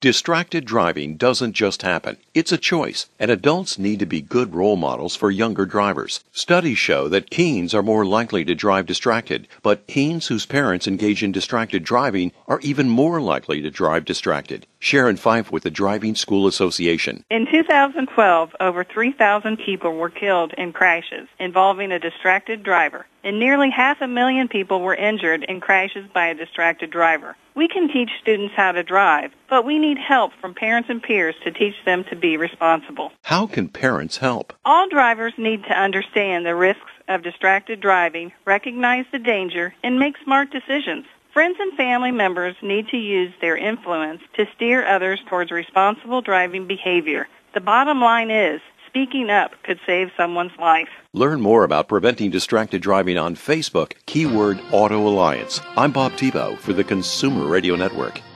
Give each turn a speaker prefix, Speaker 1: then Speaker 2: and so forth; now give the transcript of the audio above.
Speaker 1: Distracted driving doesn't just happen. It's a choice, and adults need to be good role models for younger drivers. Studies show that teens are more likely to drive distracted, but teens whose parents engage in distracted driving are even more likely to drive distracted. Sharon Fife with the Driving School Association.
Speaker 2: In 2012, over 3,000 people were killed in crashes involving a distracted driver, and nearly 500,000 people were injured in crashes by a distracted driver. We can teach students how to drive, but we need help from parents and peers to teach them to be responsible.
Speaker 1: How can parents help?
Speaker 2: All drivers need to understand the risks of distracted driving, recognize the danger, and make smart decisions. Friends and family members need to use their influence to steer others towards responsible driving behavior. The bottom line is, speaking up could save someone's life.
Speaker 1: Learn more about preventing distracted driving on Facebook, keyword Auto Alliance. I'm Bob Tebow for the Consumer Radio Network.